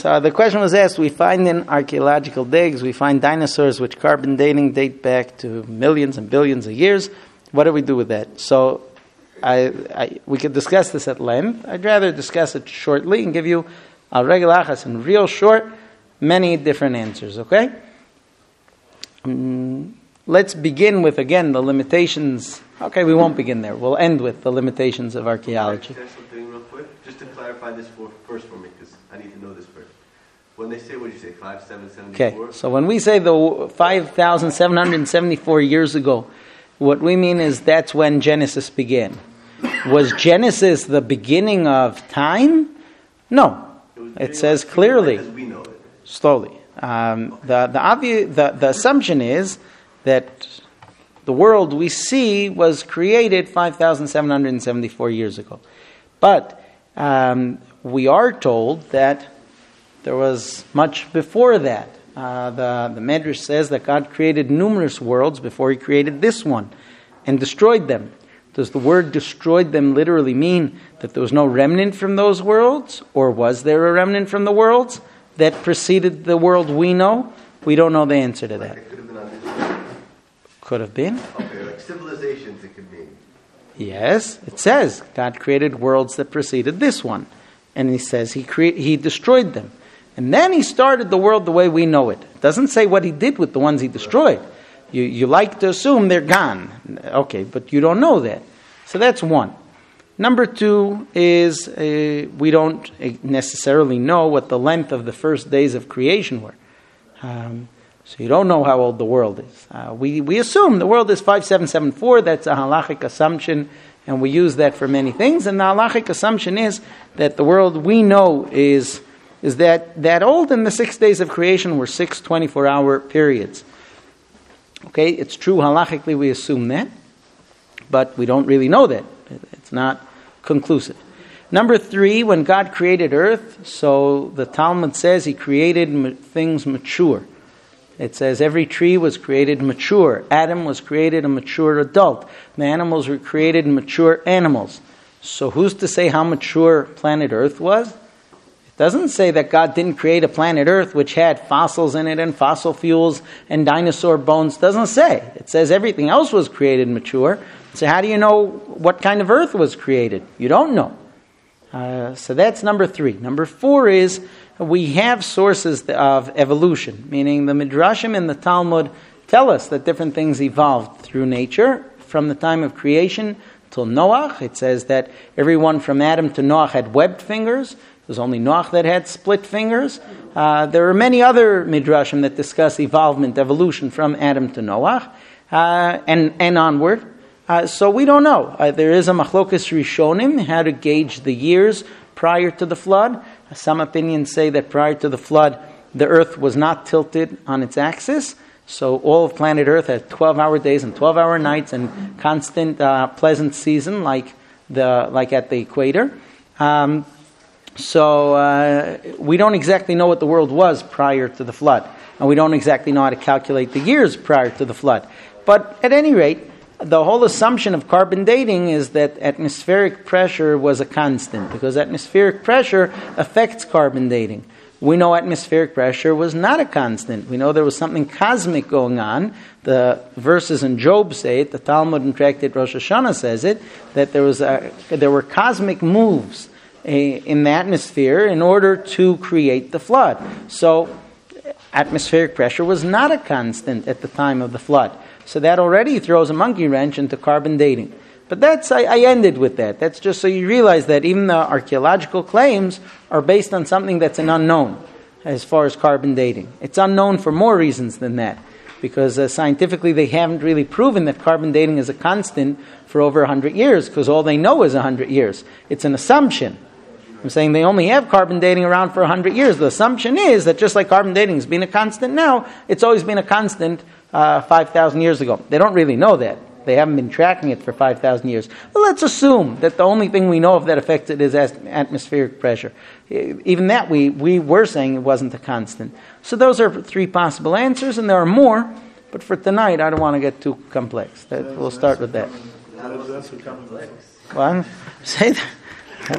So the question was asked, we find in archaeological digs, we find dinosaurs which carbon dating date back to millions and billions of years. What do we do with that? So we could discuss this at length. I'd rather discuss it shortly and give you a regular achas in real short, many different answers, okay? Let's begin with, again, the limitations. Okay, we won't begin there. We'll end with the limitations of archaeology. Can I say something real quick? Just to clarify this first for me, because I need to know this first. When they say, what did you say, 5,774? Okay, so when we say the 5,774 years ago, what we mean is that's when Genesis began. Was Genesis the beginning of time? No. It says clearly. As we know it. Slowly. The assumption is that the world we see was created 5,774 years ago. But we are told that there was much before that. The Medrash says that God created numerous worlds before He created this one and destroyed them. Does the word destroyed them literally mean that there was no remnant from those worlds? Or was there a remnant from the worlds that preceded the world we know? We don't know the answer to that. It could have been on this one. Could have been. Okay, like civilizations it could mean. Yes, it says God created worlds that preceded this one. And He says He destroyed them. And then He started the world the way we know it. It doesn't say what He did with the ones He destroyed. You like to assume they're gone. Okay, but you don't know that. So that's one. Number two is we don't necessarily know what the length of the first days of creation were. So you don't know how old the world is. We assume the world is 5,774. That's a halachic assumption, and we use that for many things. And the halachic assumption is that the world we know is that old, and the 6 days of creation were 6 24-hour periods. Okay, it's true halachically we assume that, but we don't really know that. It's not conclusive. Number three, when God created earth, so the Talmud says He created things mature. It says every tree was created mature. Adam was created a mature adult. The animals were created mature animals. So who's to say how mature planet Earth was? It doesn't say that God didn't create a planet Earth which had fossils in it and fossil fuels and dinosaur bones. It doesn't say. It says everything else was created mature. So how do you know what kind of Earth was created? You don't know. So that's number three. Number four is we have sources of evolution, meaning the Midrashim and the Talmud tell us that different things evolved through nature from the time of creation till Noach. It says that everyone from Adam to Noach had webbed fingers. It was only Noach that had split fingers. There are many other Midrashim that discuss evolution from Adam to Noach and onward. So we don't know. There is a machlokas rishonim, how to gauge the years prior to the flood. Some opinions say that prior to the flood, the earth was not tilted on its axis. So all of planet Earth had 12-hour days and 12-hour nights and constant pleasant season like at the equator. So we don't exactly know what the world was prior to the flood. And we don't exactly know how to calculate the years prior to the flood. But at any rate, the whole assumption of carbon dating is that atmospheric pressure was a constant, because atmospheric pressure affects carbon dating. We know atmospheric pressure was not a constant. We know there was something cosmic going on. The verses in Job say it. The Talmud in Tractate Rosh Hashanah says it, that there were cosmic moves in the atmosphere in order to create the flood. So atmospheric pressure was not a constant at the time of the flood. So that already throws a monkey wrench into carbon dating. But I ended with that. That's just so you realize that even the archaeological claims are based on something that's an unknown as far as carbon dating. It's unknown for more reasons than that. Because scientifically they haven't really proven that carbon dating is a constant for over 100 years, because all they know is 100 years. It's an assumption. I'm saying they only have carbon dating around for 100 years. The assumption is that just like carbon dating has been a constant now, it's always been a constant 5,000 years ago. They don't really know that. They haven't been tracking it for 5,000 years. Well, let's assume that the only thing we know of that affects it is atmospheric pressure. Even that we were saying it wasn't a constant. So those are three possible answers, and there are more. But for tonight, I don't want to get too complex. We'll start with that. How does that become complex? Well, say that.